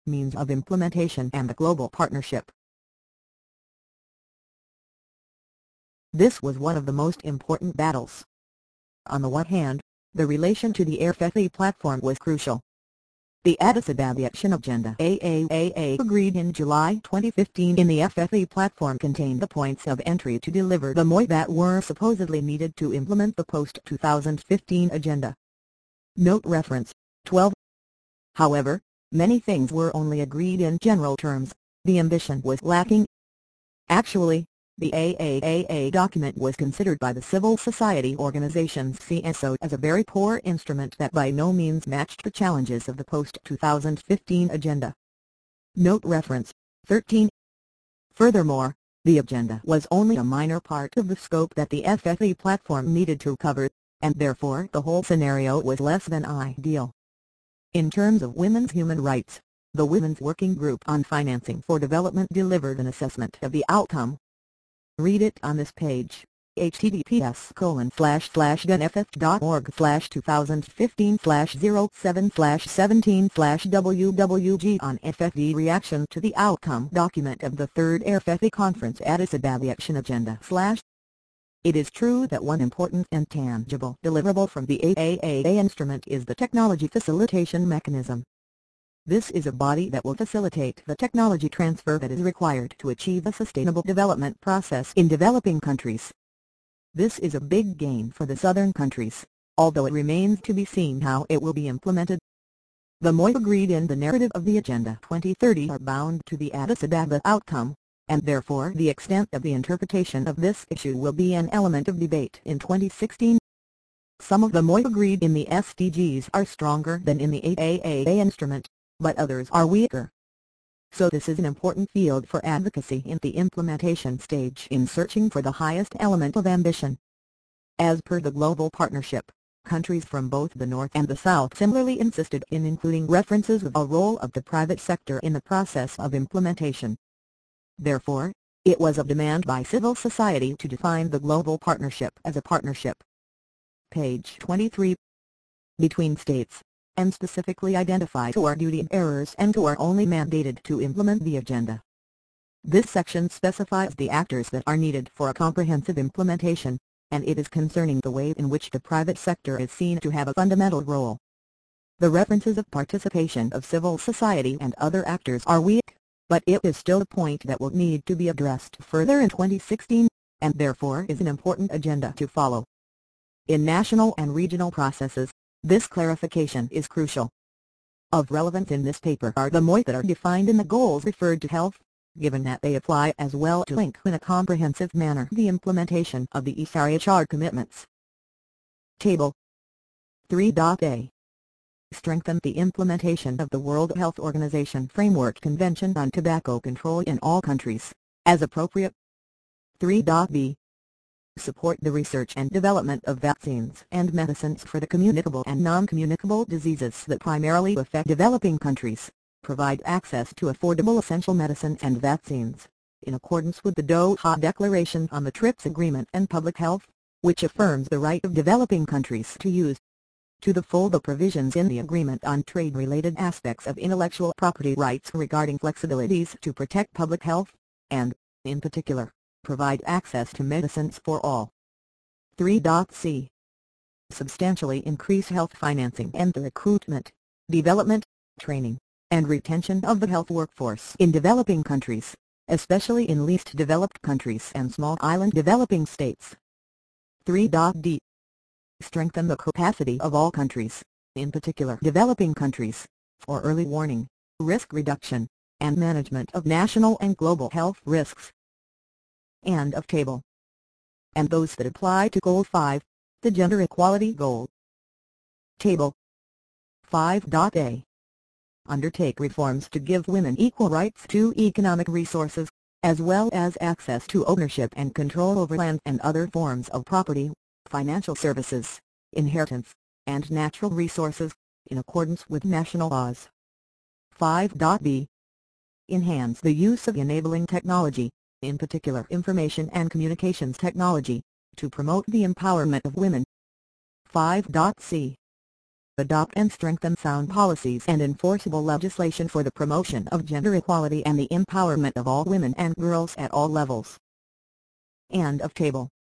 means of implementation and the global partnership. This was one of the most important battles. On the one hand, the relation to the AFFE platform was crucial. The Addis Ababa Action Agenda (AAAA) agreed in July 2015 in the FFE platform contained the points of entry to deliver the MOI that were supposedly needed to implement the post-2015 agenda. Note reference, 12. However, many things were only agreed in general terms, the ambition was lacking. Actually, the AAAA document was considered by the civil society organizations CSO as a very poor instrument that by no means matched the challenges of the post-2015 agenda. Note reference, 13. Furthermore, the agenda was only a minor part of the scope that the FFE platform needed to cover, and therefore the whole scenario was less than ideal. In terms of women's human rights, the Women's Working Group on Financing for Development delivered an assessment of the outcome. Read it on this page, https://gunff.org/2015/07/17/WWG on FFD reaction to the outcome document of the third AFFE conference Addis Ababa Action Agenda. It is true that one important and tangible deliverable from the AAAA instrument is the Technology Facilitation Mechanism. This is a body that will facilitate the technology transfer that is required to achieve a sustainable development process in developing countries. This is a big gain for the southern countries, although it remains to be seen how it will be implemented. The MOI agreed in the narrative of the Agenda 2030 are bound to the Addis Ababa outcome, and therefore the extent of the interpretation of this issue will be an element of debate in 2016. Some of the MOI agreed in the SDGs are stronger than in the AAAA instrument, but others are weaker. So this is an important field for advocacy in the implementation stage in searching for the highest element of ambition. As per the global partnership, countries from both the North and the South similarly insisted in including references of a role of the private sector in the process of implementation. Therefore, it was a demand by civil society to define the global partnership as a partnership. Page 23. Between states, and specifically identify who are duty bearers and who are only mandated to implement the agenda. This section specifies the actors that are needed for a comprehensive implementation, and it is concerning the way in which the private sector is seen to have a fundamental role. The references of participation of civil society and other actors are weak, but it is still a point that will need to be addressed further in 2016, and therefore is an important agenda to follow. In national and regional processes, this clarification is crucial. Of relevance in this paper are the MOI that are defined in the goals referred to health, given that they apply as well to link in a comprehensive manner the implementation of the ESRHR commitments. Table 3.A. Strengthen the implementation of the World Health Organization Framework Convention on Tobacco Control in all countries, as appropriate. 3.B. Support the research and development of vaccines and medicines for the communicable and non-communicable diseases that primarily affect developing countries, provide access to affordable essential medicine and vaccines, in accordance with the Doha Declaration on the TRIPS Agreement and Public Health, which affirms the right of developing countries to use to the full the provisions in the Agreement on Trade-related aspects of intellectual property rights regarding flexibilities to protect public health, and, in particular, provide access to medicines for all. 3.C. Substantially increase health financing and the recruitment, development, training, and retention of the health workforce in developing countries, especially in least developed countries and small island developing states. 3.D. Strengthen the capacity of all countries, in particular developing countries, for early warning, risk reduction, and management of national and global health risks. End of table. And those that apply to Goal 5, the Gender Equality Goal. Table 5.A. Undertake reforms to give women equal rights to economic resources, as well as access to ownership and control over land and other forms of property, financial services, inheritance, and natural resources, in accordance with national laws. 5.B. Enhance the use of enabling technology, in particular information and communications technology, to promote the empowerment of women. 5.C. adopt and strengthen sound policies and enforceable legislation for the promotion of gender equality and the empowerment of all women and girls at all levels. End of table.